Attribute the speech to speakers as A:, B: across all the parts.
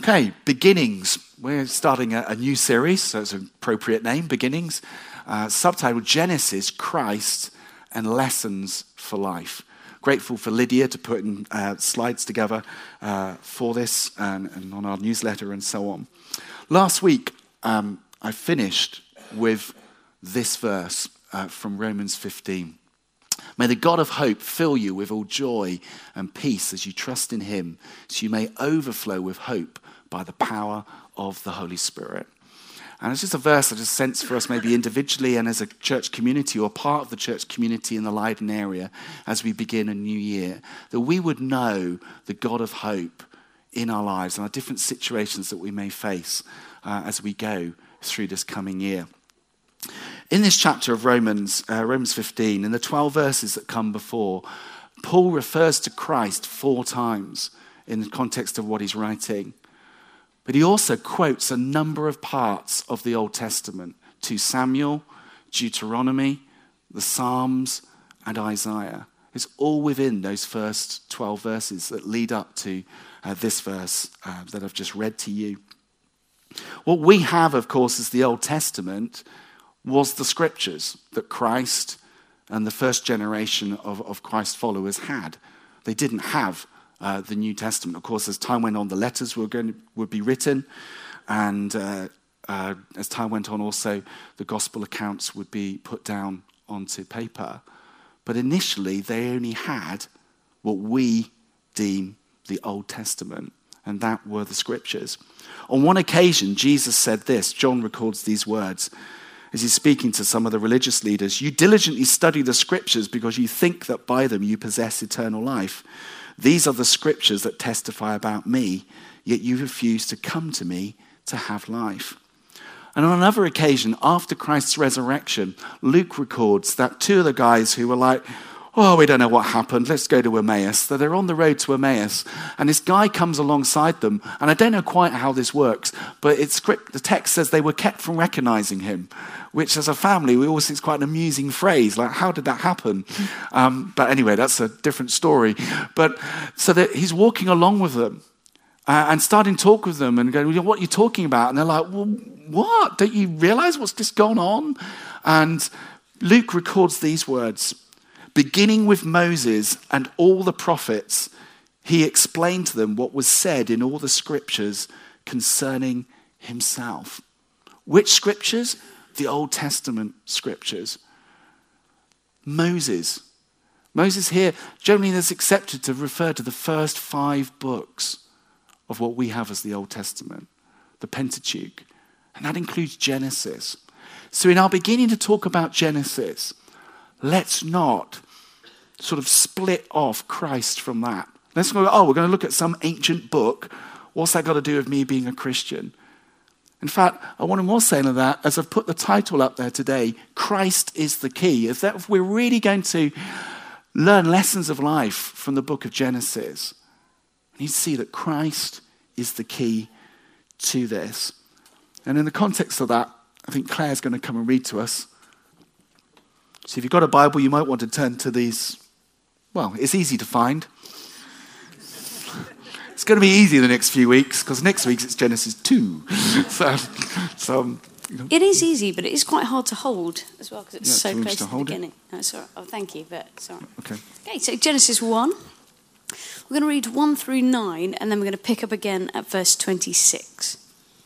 A: Okay, Beginnings. We're starting a new series, so it's an appropriate name, Beginnings. Subtitled Genesis, Christ, and Lessons for Life. Grateful for Lydia to put slides together for this and on our newsletter and so on. Last week, I finished with this verse from Romans 15. May the God of hope fill you with all joy and peace as you trust in him, so you may overflow with hope by the power of the Holy Spirit. And it's just a verse I just sense for us maybe individually and as a church community or part of the church community in the Leiden area as we begin a new year, that we would know the God of hope in our lives and our different situations that we may face as we go through this coming year. In this chapter of Romans 15, in the 12 verses that come before, Paul refers to Christ 4 times in the context of what he's writing. But he also quotes a number of parts of the Old Testament, 2 Samuel, Deuteronomy, the Psalms, and Isaiah. It's all within those first 12 verses that lead up to this verse that I've just read to you. What we have, of course, is the Old Testament was the scriptures that Christ and the first generation of Christ followers had. They didn't have the New Testament. Of course, as time went on, the letters would be written, and as time went on, also the gospel accounts would be put down onto paper. But initially, they only had what we deem the Old Testament, and that were the scriptures. On one occasion, Jesus said this. John records these words as he's speaking to some of the religious leaders. You diligently study the scriptures because you think that by them you possess eternal life. These are the scriptures that testify about me, yet you refuse to come to me to have life. And on another occasion, after Christ's resurrection, Luke records that 2 of the guys who were like, oh, we don't know what happened, let's go to Emmaus. So they're on the road to Emmaus, and this guy comes alongside them, and I don't know quite how this works, but the text says they were kept from recognizing him, which as a family, we always think is quite an amusing phrase, like how did that happen? But anyway, that's a different story. But so that he's walking along with them, and starting to talk with them, and going, what are you talking about? And they're like, well, what? Don't you realize what's just gone on? And Luke records these words. Beginning with Moses and all the prophets, he explained to them what was said in all the scriptures concerning himself. Which scriptures? The Old Testament scriptures. Moses here generally is accepted to refer to the first 5 books of what we have as the Old Testament, the Pentateuch. And that includes Genesis. So in our beginning to talk about Genesis, let's not sort of split off Christ from that. Let's go, we're going to look at some ancient book. What's that got to do with me being a Christian? In fact, I want to more say than that, as I've put the title up there today, Christ is the key. Is that if we're really going to learn lessons of life from the book of Genesis, we need to see that Christ is the key to this. And in the context of that, I think Claire's going to come and read to us. So if you've got a Bible, you might want to turn to these. Well, it's easy to find. It's going to be easy the next few weeks, because next week it's Genesis 2.
B: It is easy, but it is quite hard to hold as well, because it's so close to the beginning.
A: It?
B: No, it's all right. Oh, thank you, but it's all right.
A: Okay,
B: so Genesis 1. We're going to read 1 through 9, and then we're going to pick up again at verse 26.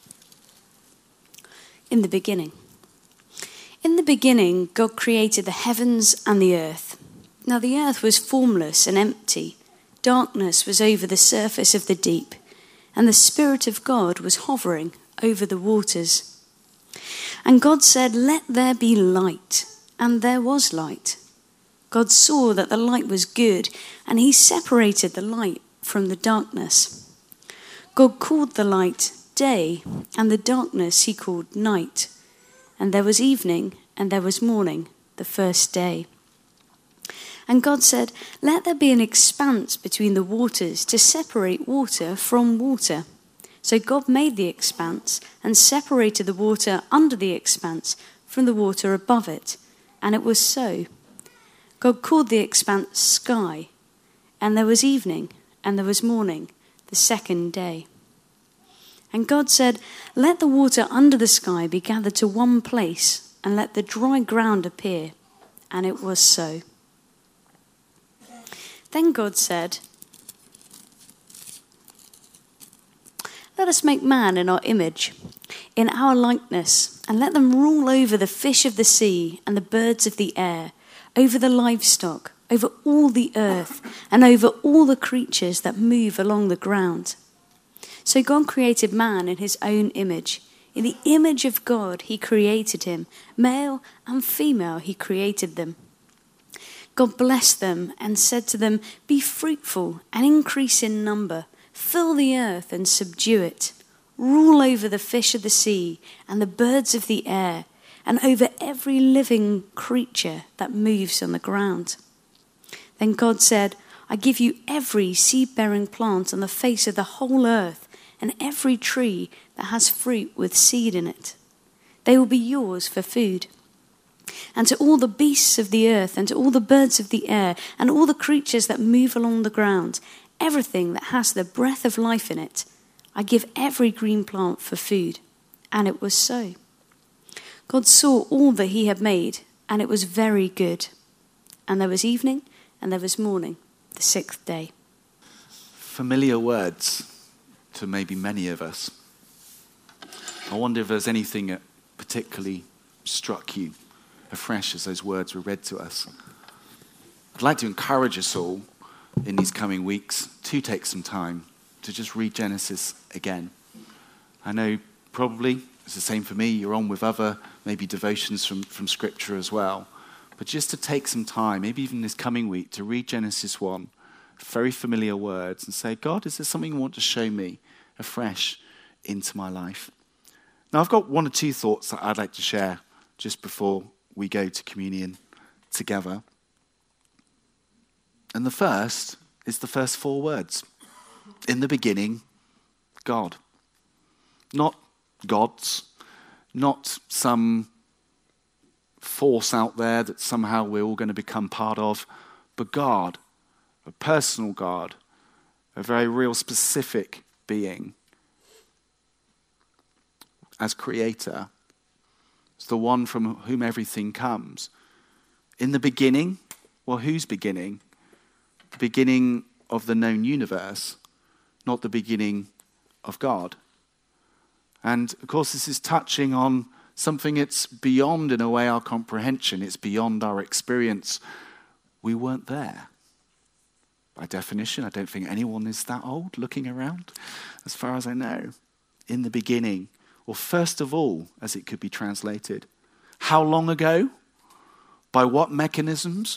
B: In the beginning. In the beginning, God created the heavens and the earth. Now the earth was formless and empty. Darkness was over the surface of the deep, and the Spirit of God was hovering over the waters. And God said, let there be light, and there was light. God saw that the light was good, and he separated the light from the darkness. God called the light day, and the darkness he called night. And there was evening, and there was morning, the first day. And God said, let there be an expanse between the waters to separate water from water. So God made the expanse and separated the water under the expanse from the water above it. And it was so. God called the expanse sky. And there was evening, and there was morning, the second day. And God said, "Let the water under the sky be gathered to one place, and let the dry ground appear." And it was so. Then God said, "Let us make man in our image, in our likeness, and let them rule over the fish of the sea and the birds of the air, over the livestock, over all the earth, and over all the creatures that move along the ground." So God created man in his own image. In the image of God he created him. Male and female he created them. God blessed them and said to them, "Be fruitful and increase in number. Fill the earth and subdue it. Rule over the fish of the sea and the birds of the air, and over every living creature that moves on the ground." Then God said, "I give you every seed-bearing plant on the face of the whole earth, and every tree that has fruit with seed in it. They will be yours for food. And to all the beasts of the earth, and to all the birds of the air, and all the creatures that move along the ground, everything that has the breath of life in it, I give every green plant for food." And it was so. God saw all that he had made, and it was very good. And there was evening, and there was morning, the sixth day.
A: Familiar words to maybe many of us. I wonder if there's anything that particularly struck you afresh as those words were read to us. I'd like to encourage us all in these coming weeks to take some time to just read Genesis again. I know probably it's the same for me. You're on with other maybe devotions from Scripture as well. But just to take some time, maybe even this coming week, to read Genesis 1, very familiar words, and say, "God, is there something you want to show me afresh into my life?" Now, I've got one or two thoughts that I'd like to share just before we go to communion together. And the first is the first four words. In the beginning, God. Not gods, not some force out there that somehow we're all going to become part of, but God, a personal God, a very real specific being. As creator, it's the one from whom everything comes. In the beginning, well, whose beginning? The beginning of the known universe, not the beginning of God. And of course, this is touching on something that's beyond, in a way, our comprehension. It's beyond our experience. We weren't there. By definition, I don't think anyone is that old looking around, as far as I know. In the beginning, or first of all, as it could be translated. How long ago? By what mechanisms?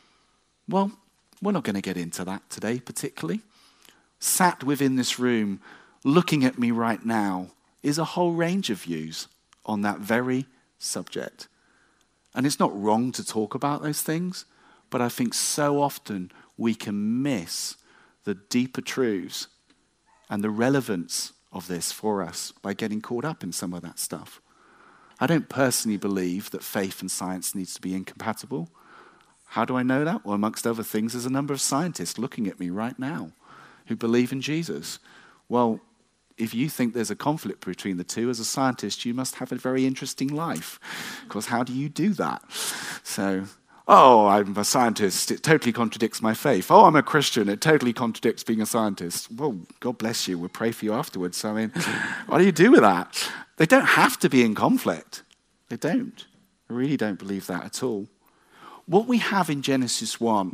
A: Well, we're not going to get into that today particularly. Sat within this room, looking at me right now, is a whole range of views on that very subject. And it's not wrong to talk about those things, but I think so often we can miss the deeper truths and the relevance of this for us by getting caught up in some of that stuff. I don't personally believe that faith and science needs to be incompatible. How do I know that? Well, amongst other things, there's a number of scientists looking at me right now who believe in Jesus. Well, if you think there's a conflict between the two, as a scientist, you must have a very interesting life. Because how do you do that? So, oh, I'm a scientist, it totally contradicts my faith. Oh, I'm a Christian, it totally contradicts being a scientist. Well, God bless you, we'll pray for you afterwards. I mean, what do you do with that? They don't have to be in conflict. They don't. I really don't believe that at all. What we have in Genesis 1,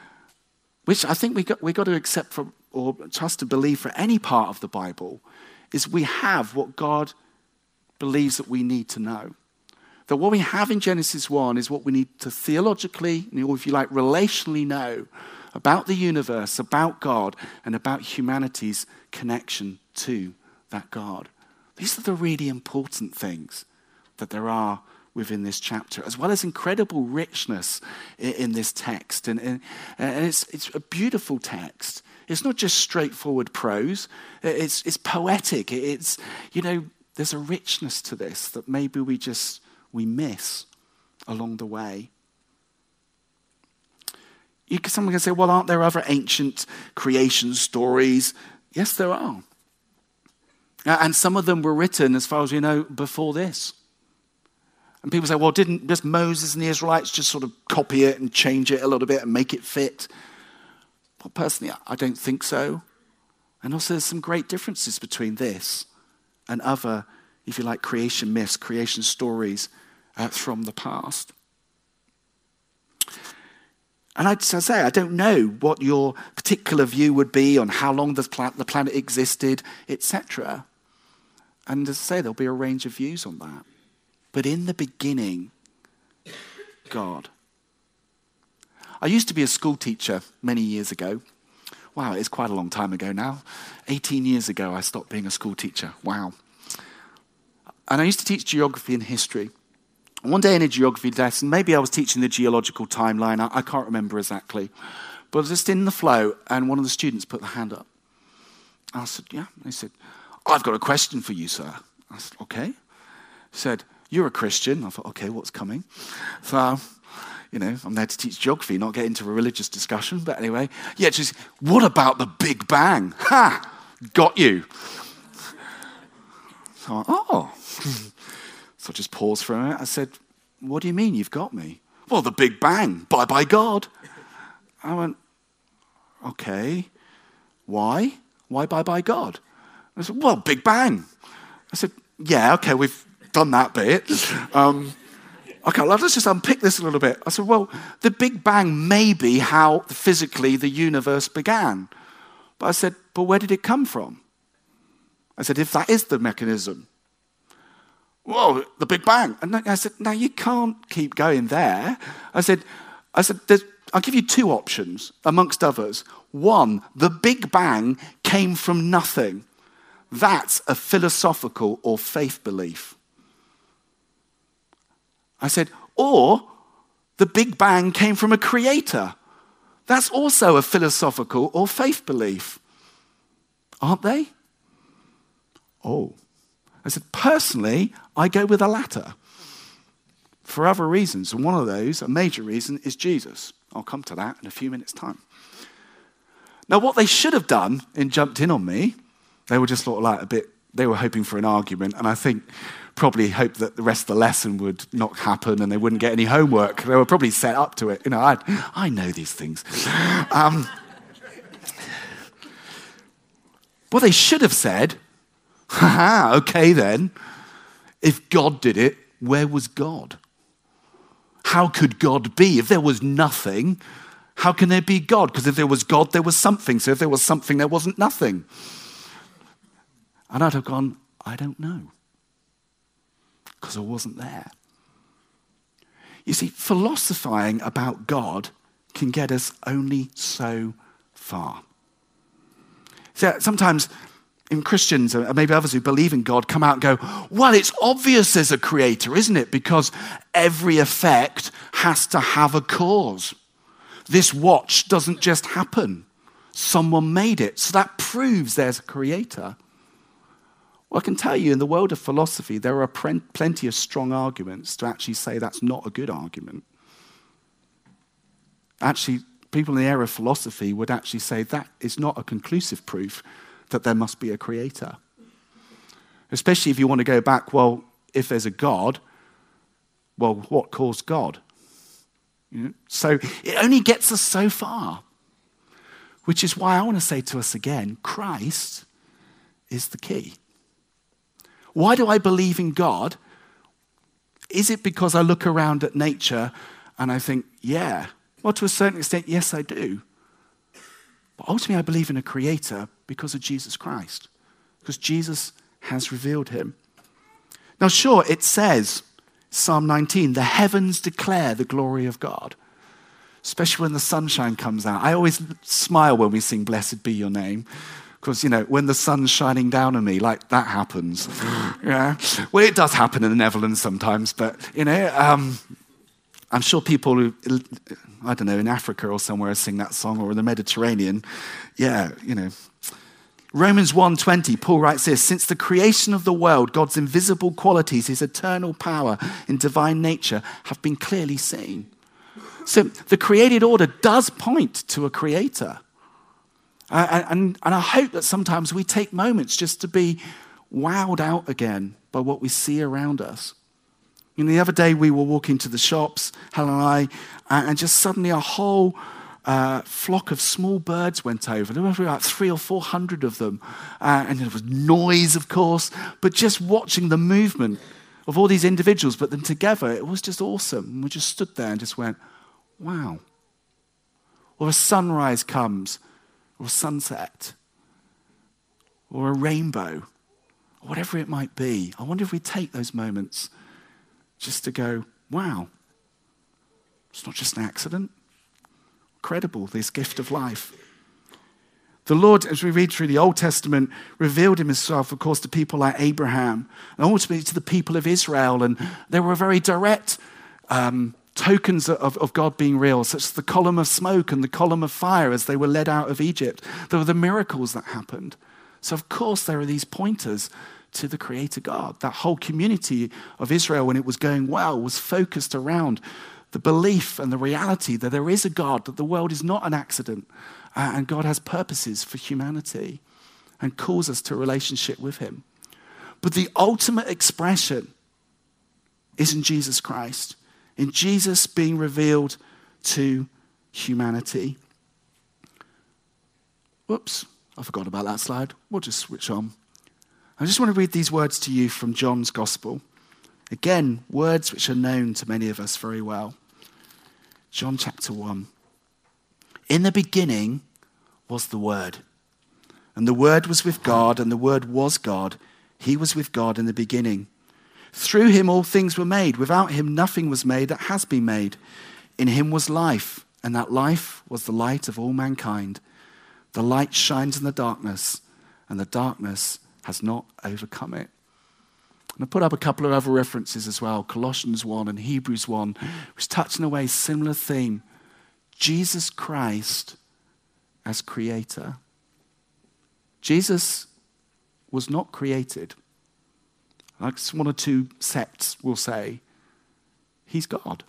A: which I think we got to accept for, or trust to believe for any part of the Bible, is we have what God believes that we need to know. That what we have in Genesis 1 is what we need to theologically, or if you like, relationally know about the universe, about God, and about humanity's connection to that God. These are the really important things that there are within this chapter, as well as incredible richness in this text. And it's a beautiful text. It's not just straightforward prose. It's poetic. It's, there's a richness to this that maybe we miss along the way. Someone can say, well, aren't there other ancient creation stories? Yes, there are. And some of them were written, as far as we know, before this. And people say, well, didn't just Moses and the Israelites just sort of copy it and change it a little bit and make it fit? Well, personally, I don't think so. And also there's some great differences between this and other, if you like, creation myths, creation stories from the past. And I'd say, I don't know what your particular view would be on how long the planet existed, etc. And as I say, there'll be a range of views on that. But in the beginning, God. I used to be a school teacher many years ago. Wow, it's quite a long time ago now. 18 years ago, I stopped being a school teacher. Wow. And I used to teach geography and history. One day in a geography lesson, maybe I was teaching the geological timeline, I can't remember exactly, but I was just in the flow, and one of the students put the hand up. I said, yeah. He said, I've got a question for you, sir. I said, okay. He said, you're a Christian. I thought, okay, what's coming? So, I'm there to teach geography, not get into a religious discussion, but anyway. Yeah, just, what about the Big Bang? Ha! Got you. So I went, oh. So I just paused for a minute. I said, what do you mean you've got me? Well, the Big Bang. Bye-bye God. I went, okay. Why? Why bye-bye God? I said, well, Big Bang. I said, yeah, okay, we've done that bit. Okay, let's just unpick this a little bit. I said, well, the Big Bang may be how physically the universe began. But I said, but where did it come from? I said, if that is the mechanism, well, the Big Bang. And I said, no, you can't keep going there. I said, I'll give you two options, amongst others. One, the Big Bang came from nothing. That's a philosophical or faith belief. I said, or the Big Bang came from a creator. That's also a philosophical or faith belief. Aren't they? Oh. I said, personally, I go with the latter. For other reasons. And one of those, a major reason, is Jesus. I'll come to that in a few minutes' time. Now, what they should have done and jumped in on me, they were just sort of like they were hoping for an argument, and I think probably hoped that the rest of the lesson would not happen and they wouldn't get any homework. They were probably set up to it. I know these things. What they should have said, okay then, if God did it, where was God? How could God be? If there was nothing, how can there be God? Because if there was God, there was something. So if there was something, there wasn't nothing. And I'd have gone, I don't know. Because I wasn't there. You see, philosophizing about God can get us only so far. So sometimes in Christians, or maybe others who believe in God, come out and go, well, it's obvious there's a creator, isn't it? Because every effect has to have a cause. This watch doesn't just happen. Someone made it. So that proves there's a creator. Well, I can tell you, in the world of philosophy, there are plenty of strong arguments to actually say that's not a good argument. Actually, people in the area of philosophy would actually say that is not a conclusive proof that there must be a creator. Especially if you want to go back, well, if there's a God, well, what caused God? So it only gets us so far. Which is why I want to say to us again, Christ is the key. Why do I believe in God? Is it because I look around at nature and I think, yeah, well, to a certain extent, yes, I do. But ultimately, I believe in a creator because of Jesus Christ, because Jesus has revealed him. Now, sure, it says, Psalm 19, the heavens declare the glory of God, especially when the sunshine comes out. I always smile when we sing, blessed be your name. Because, when the sun's shining down on me, like, that happens. Yeah. Well, it does happen in the Netherlands sometimes, but, I'm sure people who, I don't know, in Africa or somewhere sing that song, or in the Mediterranean. Yeah, Romans 1:20, Paul writes this, since the creation of the world, God's invisible qualities, his eternal power and divine nature have been clearly seen. So the created order does point to a creator. And I hope that sometimes we take moments just to be, wowed out again by what we see around us. The other day we were walking to the shops, Helen and I, and just suddenly a whole flock of small birds went over. There were about 300 or 400 of them. And there was noise, of course, but just watching the movement of all these individuals, but then together, it was just awesome. And we just stood there and just went, wow. Or a sunrise comes, or a sunset, or a rainbow, or whatever it might be. I wonder if we take those moments just to go, wow, it's not just an accident. Incredible, this gift of life. The Lord, as we read through the Old Testament, revealed himself, of course, to people like Abraham, and ultimately to the people of Israel. And there were very direct tokens of God being real, such as the column of smoke and the column of fire as they were led out of Egypt. There were the miracles that happened. So, of course, there are these pointers to the Creator God. That whole community of Israel, when it was going well, was focused around the belief and the reality that there is a God, that the world is not an accident, and God has purposes for humanity and calls us to a relationship with him. But the ultimate expression is in Jesus Christ, in Jesus being revealed to humanity. Whoops, I forgot about that slide. We'll just switch on. I just want to read these words to you from John's Gospel. Again, words which are known to many of us very well. John chapter 1. In the beginning was the Word, and the Word was with God, and the Word was God. He was with God in the beginning. Through him all things were made. Without him nothing was made that has been made. In him was life, and that life was the light of all mankind. The light shines in the darkness, and the darkness has not overcome it. And I put up a couple of other references as well, Colossians 1 and Hebrews 1, which touch in a way similar theme. Jesus Christ as creator. Jesus was not created. Like one or two sects will say, he's God.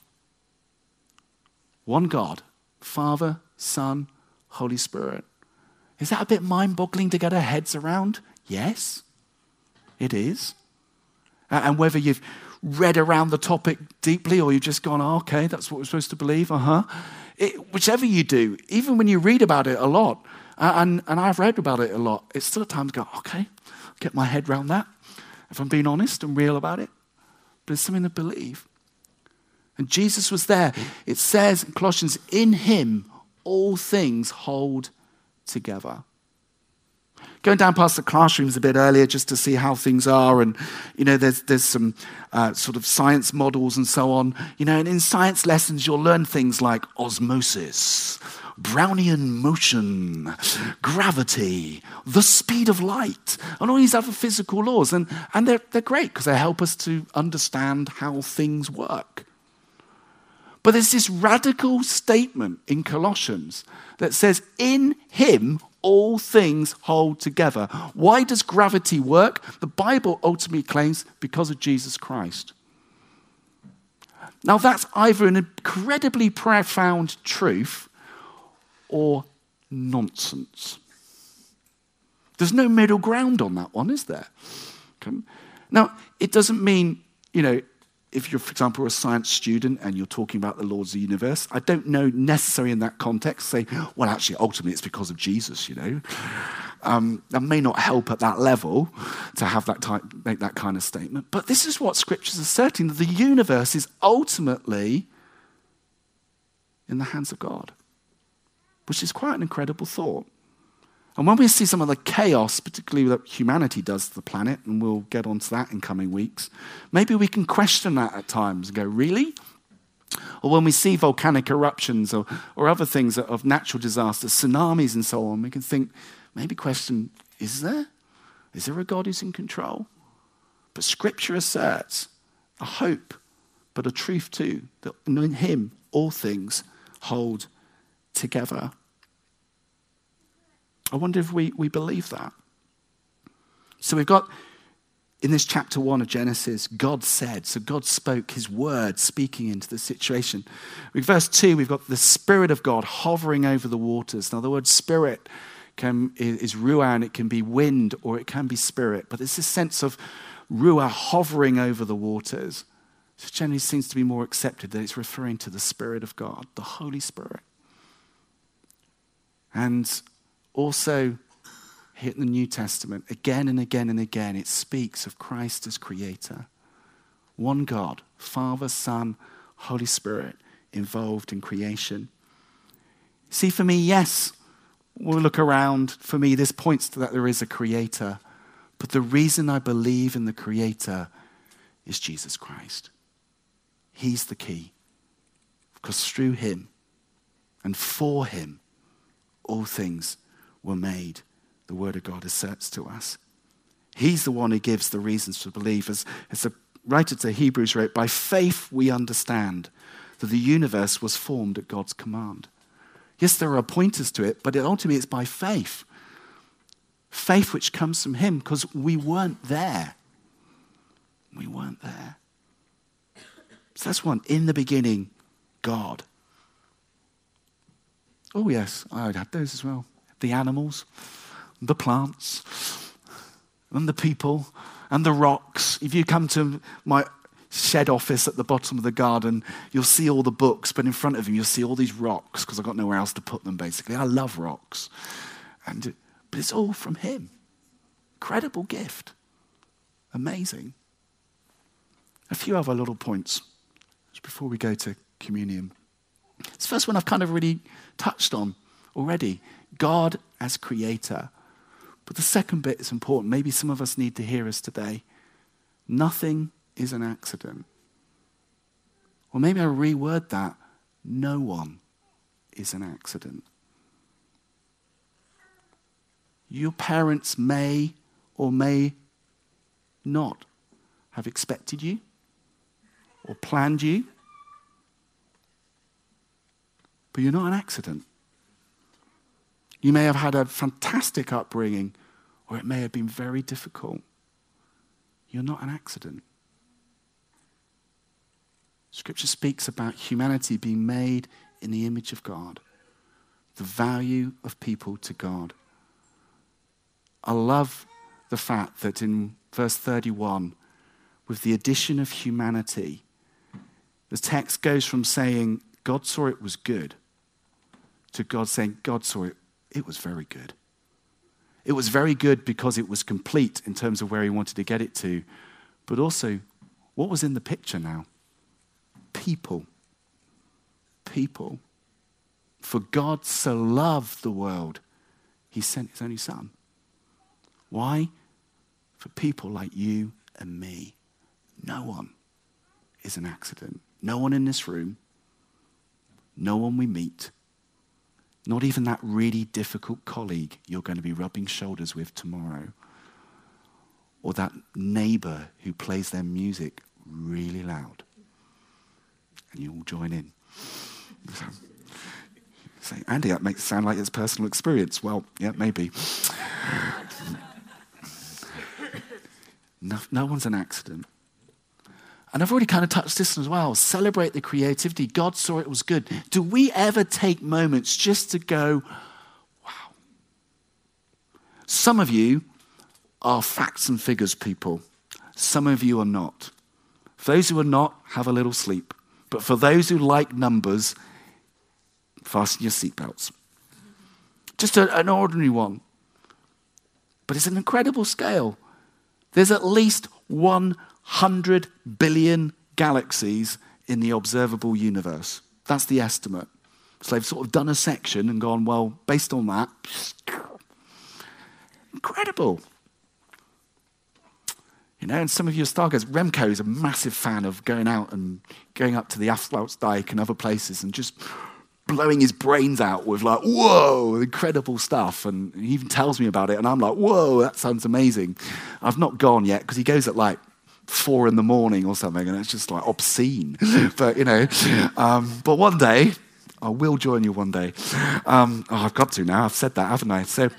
A: One God, Father, Son, Holy Spirit. Is that a bit mind-boggling to get our heads around? Yes, it is. And whether you've read around the topic deeply or you've just gone, oh, okay, that's what we're supposed to believe, whichever you do, even when you read about it a lot, and I've read about it a lot, it's still a time to go, okay, get my head around that, if I'm being honest and real about it. But it's something to believe. And Jesus was there. It says in Colossians, in him all things hold together. Going down past the classrooms a bit earlier just to see how things are, and there's some sort of science models and so on. And in science lessons you'll learn things like osmosis, Brownian motion, gravity, the speed of light, and all these other physical laws. And they're great because they help us to understand how things work. But there's this radical statement in Colossians that says, in him all things hold together. Why does gravity work? The Bible ultimately claims because of Jesus Christ. Now that's either an incredibly profound truth or nonsense. There's no middle ground on that one, is there? Okay. Now, it doesn't mean, if you're, for example, a science student and you're talking about the laws of the universe, I don't know necessarily in that context say, well, actually, ultimately it's because of Jesus, That may not help at that level to have make that kind of statement. But this is what Scripture's asserting, that the universe is ultimately in the hands of God, which is quite an incredible thought. And when we see some of the chaos, particularly that humanity does to the planet, and we'll get onto that in coming weeks, maybe we can question that at times and go, really? Or when we see volcanic eruptions or other things of natural disasters, tsunamis and so on, we can think, maybe question, is there a God who's in control? But Scripture asserts a hope, but a truth too, that in him all things hold together. I wonder if we believe that. So we've got, in this chapter 1 of Genesis, God said. So God spoke his word, speaking into the situation. With verse 2, we've got the Spirit of God hovering over the waters. Now the word Spirit is ruah, and it can be wind, or it can be spirit. But there's this sense of ruah hovering over the waters. It generally seems to be more accepted that it's referring to the Spirit of God, the Holy Spirit. And also, here in the New Testament, again and again and again, it speaks of Christ as creator. One God, Father, Son, Holy Spirit, involved in creation. See, for me, yes, we'll look around. For me, this points to that there is a creator. But the reason I believe in the creator is Jesus Christ. He's the key. Because through him and for him, all things were made. The word of God asserts to us. He's the one who gives the reasons to believe. As the writer to Hebrews wrote, by faith we understand that the universe was formed at God's command. Yes, there are pointers to it, but ultimately it's by faith. Faith which comes from him, because we weren't there. We weren't there. So that's one. In the beginning, God. Oh yes, I'd had those as well. The animals, the plants, and the people, and the rocks. If you come to my shed office at the bottom of the garden, you'll see all the books, but in front of you, you'll see all these rocks, because I've got nowhere else to put them, basically. I love rocks. But it's all from him. Incredible gift. Amazing. A few other little points before we go to communion. This first one I've kind of really touched on already. God as creator. But the second bit is important. Maybe some of us need to hear us today. Nothing is an accident. Or maybe I reword that. No one is an accident. Your parents may or may not have expected you or planned you, but you're not an accident. You may have had a fantastic upbringing, or it may have been very difficult. You're not an accident. Scripture speaks about humanity being made in the image of God, the value of people to God. I love the fact that in verse 31, with the addition of humanity, the text goes from saying God saw it was good to God saying God saw it was very good. It was very good because it was complete in terms of where he wanted to get it to. But also, what was in the picture now? People. People. For God so loved the world, he sent his only son. Why? For people like you and me. No one is an accident. No one in this room. No one we meet. Not even that really difficult colleague you're going to be rubbing shoulders with tomorrow. Or that neighbor who plays their music really loud. And you all join in. Say, Andy, that makes it sound like it's personal experience. Well, yeah, maybe. No one's an accident. And I've already kind of touched this as well. Celebrate the creativity. God saw it was good. Do we ever take moments just to go, wow? Some of you are facts and figures people. Some of you are not. For those who are not, have a little sleep. But for those who like numbers, fasten your seatbelts. Just an ordinary one. But it's an incredible scale. There's at least 100 billion galaxies in the observable universe. That's the estimate. So they've sort of done a section and gone, well, based on that, incredible. You know, and some of you are stargazers. Remco is a massive fan of going out and going up to the Afsluitdijk and other places and just blowing his brains out with like, whoa, incredible stuff. And he even tells me about it and I'm like, whoa, that sounds amazing. I've not gone yet because he goes at like 4 a.m. or something and it's just like obscene. But, you know, but one day, I will join you one day. I've got to now. I've said that, haven't I? So,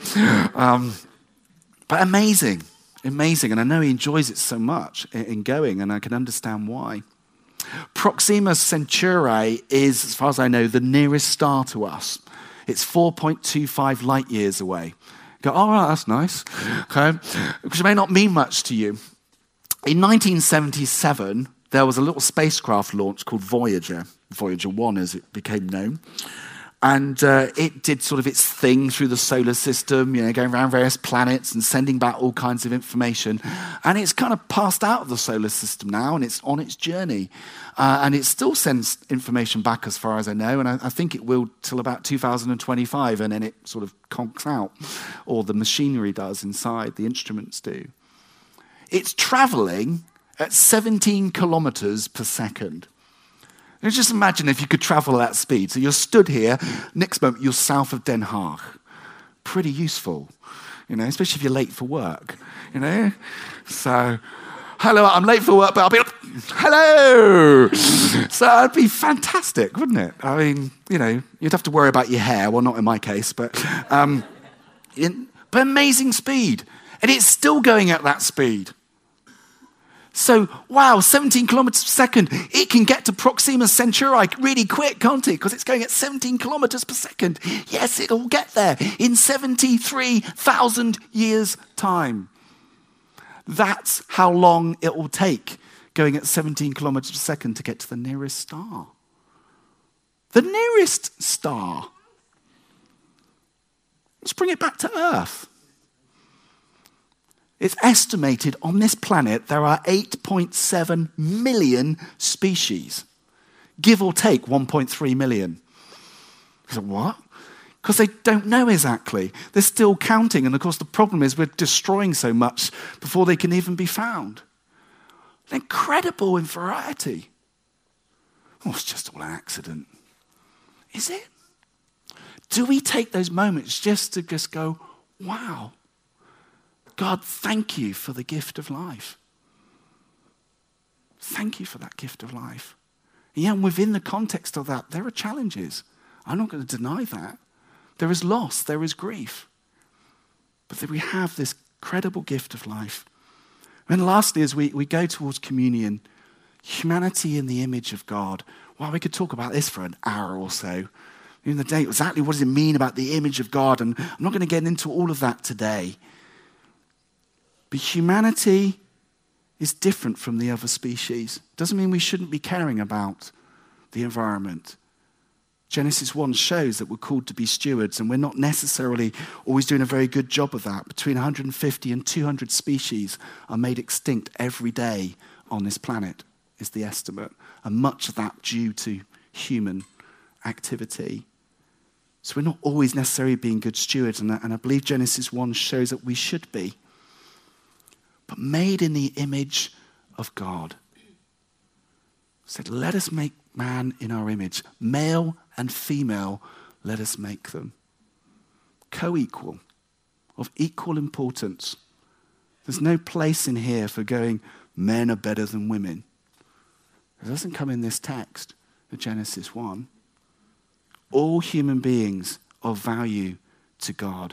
A: but amazing. And I know he enjoys it so much in going and I can understand why. Proxima Centauri is, as far as I know, the nearest star to us. It's 4.25 light years away. You go, all right, that's nice. Okay, which may not mean much to you. In 1977, there was a little spacecraft launch called Voyager 1 as it became known. And it did sort of its thing through the solar system, going around various planets and sending back all kinds of information. And it's kind of passed out of the solar system now, and it's on its journey. And it still sends information back as far as I know, and I think it will till about 2025, and then it sort of conks out, or the machinery does inside, the instruments do. It's traveling at 17 kilometers per second. Now just imagine if you could travel at that speed. So you're stood here, next moment you're south of Den Haag. Pretty useful, especially if you're late for work, So, hello, I'm late for work, but I'll be, hello! So that'd be fantastic, wouldn't it? I mean, you'd have to worry about your hair. Well, not in my case, but amazing speed. And it's still going at that speed. So, wow, 17 kilometers per second. It can get to Proxima Centauri really quick, can't it? Because it's going at 17 kilometers per second. Yes, it'll get there in 73,000 years' time. That's how long it will take going at 17 kilometers per second to get to the nearest star. The nearest star. Let's bring it back to Earth. It's estimated on this planet there are 8.7 million species, give or take 1.3 million. I said, what? Because they don't know exactly. They're still counting, and of course the problem is we're destroying so much before they can even be found. They're incredible in variety. Oh, it's just all an accident. Is it? Do we take those moments just to go, wow, God, thank you for the gift of life. Thank you for that gift of life. And within the context of that, there are challenges. I'm not going to deny that. There is loss, there is grief. But that we have this incredible gift of life. And lastly, as we go towards communion, humanity in the image of God. Well, we could talk about this for an hour or so. In the day, exactly what does it mean about the image of God? And I'm not going to get into all of that today. But humanity is different from the other species. Doesn't mean we shouldn't be caring about the environment. Genesis 1 shows that we're called to be stewards, and we're not necessarily always doing a very good job of that. Between 150 and 200 species are made extinct every day on this planet, is the estimate, and much of that due to human activity. So we're not always necessarily being good stewards, and I believe Genesis 1 shows that we should be. But made in the image of God. Said, let us make man in our image. Male and female, let us make them. Co-equal, of equal importance. There's no place in here for going, men are better than women. It doesn't come in this text of Genesis 1. All human beings of value to God.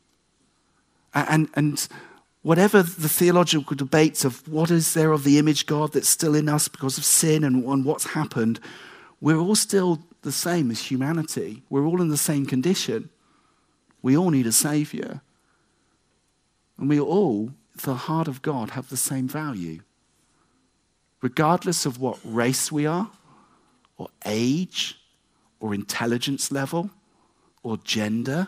A: And whatever the theological debates of what is there of the image God that's still in us because of sin and what's happened, we're all still the same as humanity. We're all in the same condition. We all need a Savior. And we all, the heart of God, have the same value. Regardless of what race we are, or age, or intelligence level, or gender,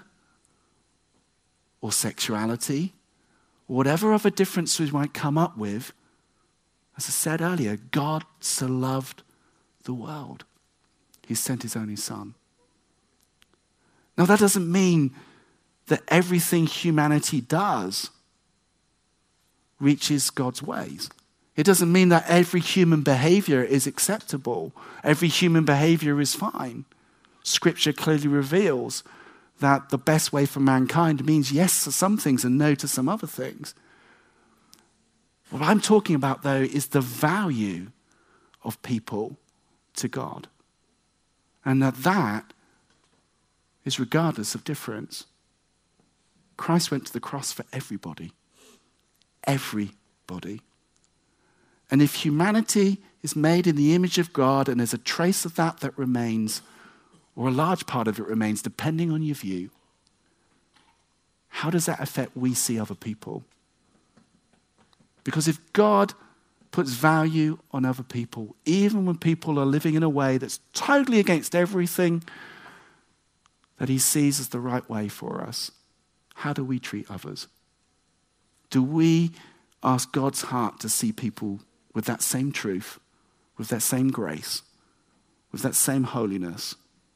A: or sexuality, whatever other difference we might come up with, as I said earlier, God so loved the world. He sent his only Son. Now that doesn't mean that everything humanity does reaches God's ways. It doesn't mean that every human behavior is acceptable. Every human behavior is fine. Scripture clearly reveals that the best way for mankind means yes to some things and no to some other things. What I'm talking about, though, is the value of people to God. And that is regardless of difference. Christ went to the cross for everybody. Everybody. And if humanity is made in the image of God and there's a trace of that remains, or a large part of it remains, depending on your view, how does that affect we see other people? Because if God puts value on other people, even when people are living in a way that's totally against everything that he sees as the right way for us, how do we treat others? Do we ask God's heart to see people with that same truth, with that same grace, with that same holiness?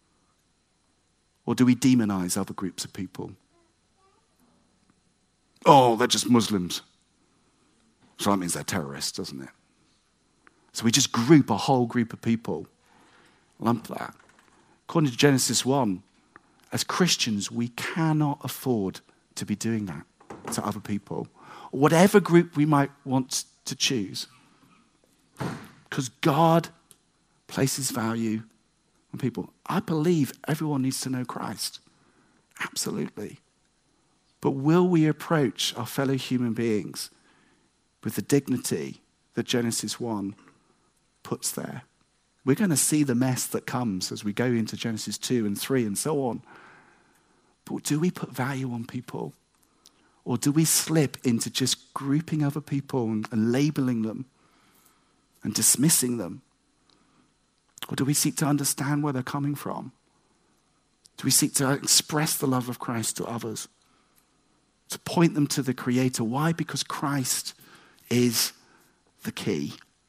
A: Or do we demonize other groups of people? Oh, they're just Muslims. So that means they're terrorists, doesn't it? So we just group a whole group of people, lump that. According to Genesis 1, as Christians, we cannot afford to be doing that to other people, or whatever group we might want to choose. Because God places value on people. I believe everyone needs to know Christ. Absolutely. But will we approach our fellow human beings with the dignity that Genesis 1 puts there? We're going to see the mess that comes as we go into Genesis 2 and 3 and so on. But do we put value on people? Or do we slip into just grouping other people and labeling them and dismissing them? Or do we seek to understand where they're coming from? Do we seek to express the love of Christ to others? To point them to the Creator. Why? Because Christ is the key.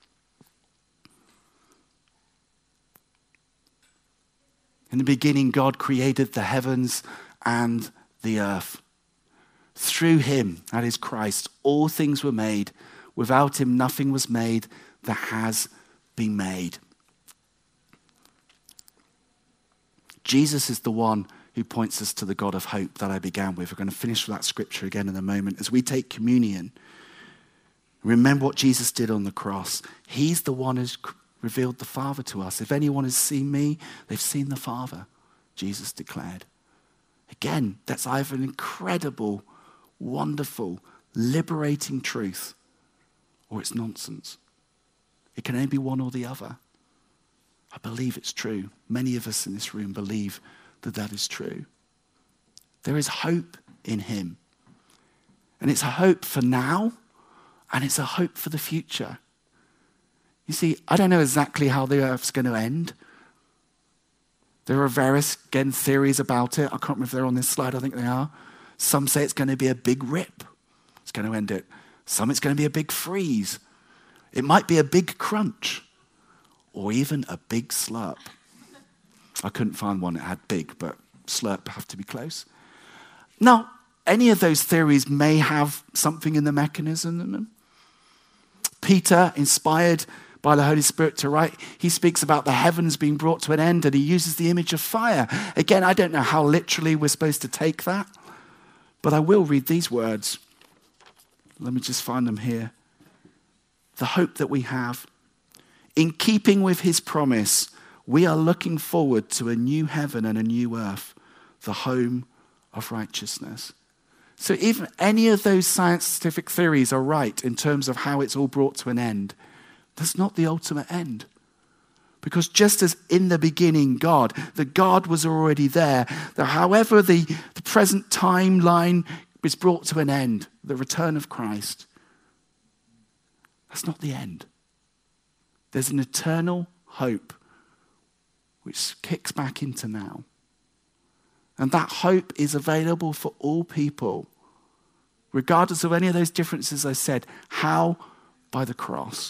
A: In the beginning, God created the heavens and the earth. Through him, that is Christ, all things were made. Without him, nothing was made that has been made. Jesus is the one who points us to the God of hope that I began with. We're going to finish with that scripture again in a moment. As we take communion, remember what Jesus did on the cross. He's the one who's revealed the Father to us. If anyone has seen me, they've seen the Father, Jesus declared. Again, that's either an incredible, wonderful, liberating truth, or it's nonsense. It can only be one or the other. I believe it's true. Many of us in this room believe that that is true. There is hope in him. And it's a hope for now, and it's a hope for the future. You see, I don't know exactly how the earth's going to end. There are various, again, theories about it. I can't remember if they're on this slide. I think they are. Some say it's going to be a big rip. It's going to end it. Some it's going to be a big freeze. It might be a big crunch. Or even a big slurp. I couldn't find one that had big, but slurp have to be close. Now, any of those theories may have something in the mechanism in them. Peter, inspired by the Holy Spirit to write, he speaks about the heavens being brought to an end, and he uses the image of fire. Again, I don't know how literally we're supposed to take that, but I will read these words. Let me just find them here. The hope that we have. In keeping with his promise, we are looking forward to a new heaven and a new earth, the home of righteousness. So even any of those scientific theories are right in terms of how it's all brought to an end, that's not the ultimate end. Because just as in the beginning the God was already there, that however the present timeline is brought to an end, the return of Christ, that's not the end. There's an eternal hope which kicks back into now. And that hope is available for all people, regardless of any of those differences I said. How? By the cross.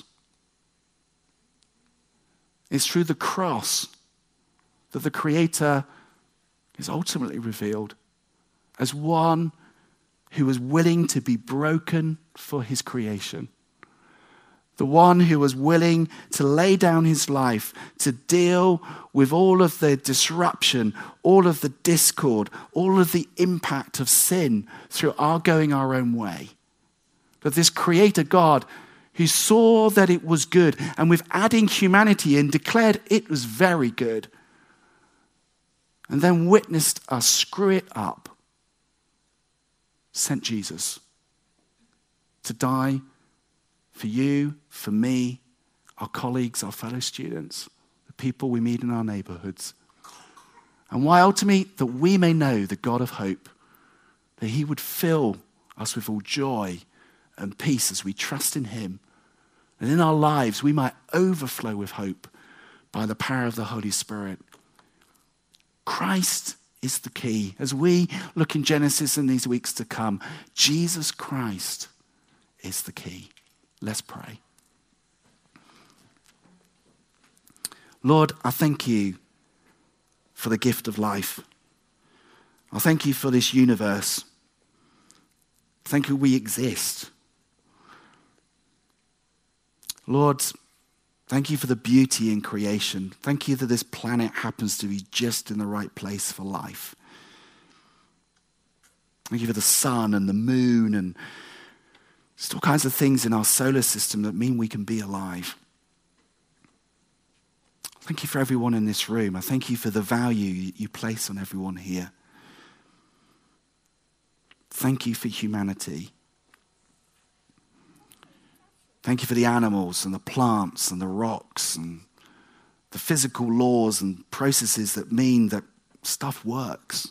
A: It's through the cross that the Creator is ultimately revealed as one who was willing to be broken for his creation. The one who was willing to lay down his life to deal with all of the disruption, all of the discord, all of the impact of sin through our going our own way. That this Creator God who saw that it was good, and with adding humanity in, declared it was very good, and then witnessed us screw it up, sent Jesus to die for you, for me, our colleagues, our fellow students, the people we meet in our neighborhoods. And why ultimately? That we may know the God of hope, that he would fill us with all joy and peace as we trust in him. And in our lives, we might overflow with hope by the power of the Holy Spirit. Christ is the key. As we look in Genesis in these weeks to come, Jesus Christ is the key. Let's pray. Lord, I thank you for the gift of life. I thank you for this universe. Thank you we exist. Lord, thank you for the beauty in creation. Thank you that this planet happens to be just in the right place for life. Thank you for the sun and the moon and just all kinds of things in our solar system that mean we can be alive. Thank you for everyone in this room. I thank you for the value you place on everyone here. Thank you for humanity. Thank you for the animals and the plants and the rocks and the physical laws and processes that mean that stuff works.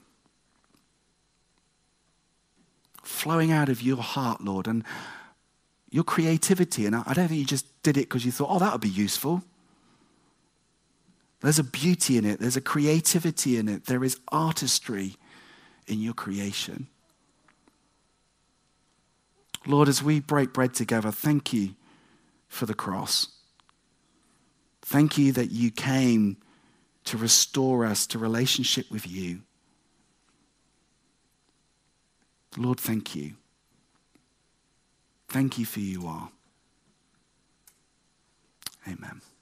A: Flowing out of your heart, Lord, and your creativity. And I don't think you just did it because you thought, oh, that would be useful. There's a beauty in it. There's a creativity in it. There is artistry in your creation. Lord, as we break bread together, thank you for the cross. Thank you that you came to restore us to relationship with you. Lord, thank you. Thank you for who you are. Amen.